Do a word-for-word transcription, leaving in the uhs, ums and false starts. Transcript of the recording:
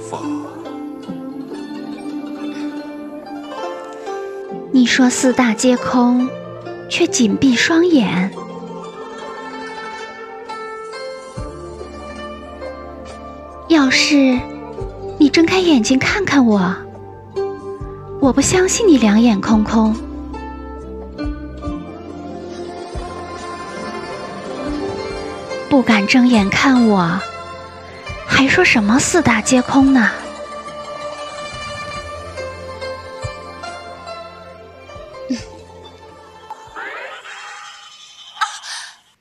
法。 你说四大皆空，却紧闭双眼。要是你睁开眼睛看看我，我不相信你两眼空空。不敢睁眼看我，还说什么四大皆空呢？